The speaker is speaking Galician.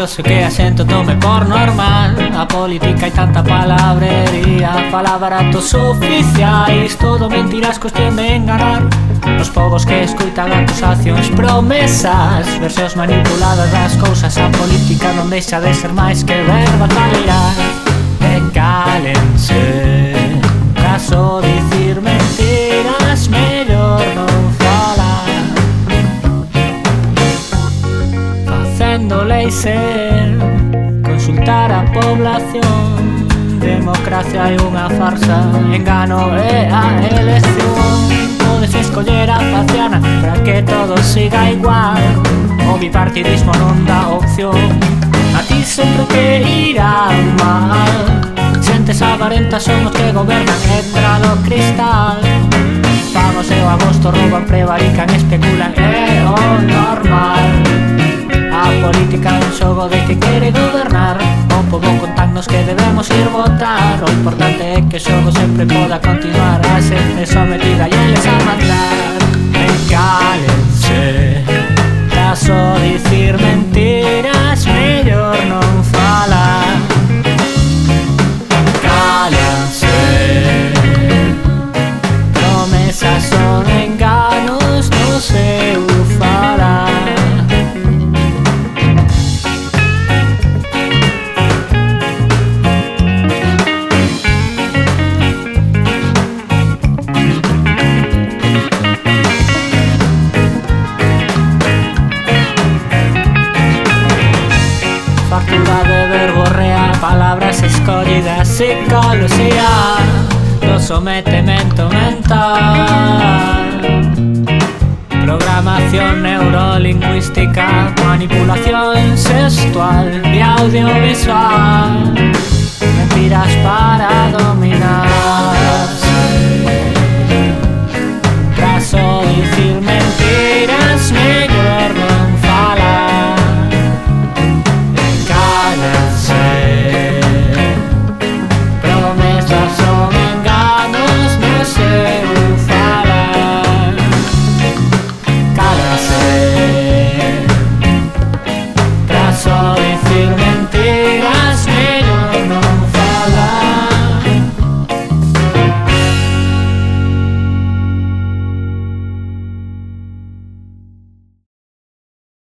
curioso que a xente tome por normal. A política hai tanta palabrería, palabaratos oficiais, todo mentiras, cuestión de enganar os povos que escuitan acusacións, promesas, versións manipuladas das cousas. A política non deixa de ser máis que verba bailar. E cálense, caso dicir mentiras, mellor non falar. Facendo lei ser, consultar a población. Democracia é unha farsa, engano é a elección. Podes escoller a faciana para que todo siga igual. O bipartidismo non dá opción, a ti sempre te irá mal. Xentes avarentas son os que gobernan, entra no cristal. Vamos e o agosto rouban, prevarican, especulan, é o normal. A política é un xogo de que quere gobernar. O pobo contannos que debemos ir votar. O importante é que o xogo sempre poda continuar. A xente sometida e eles a mandar. Encálense, caso dicir mentiras, mellor non falar. Cálense, promesas son enganos no seu falar. Fartura de verborrea, palabras escollidas, psicología do sometemento mental. Programación neurolingüística, manipulación sexual e audiovisual. Mentiras para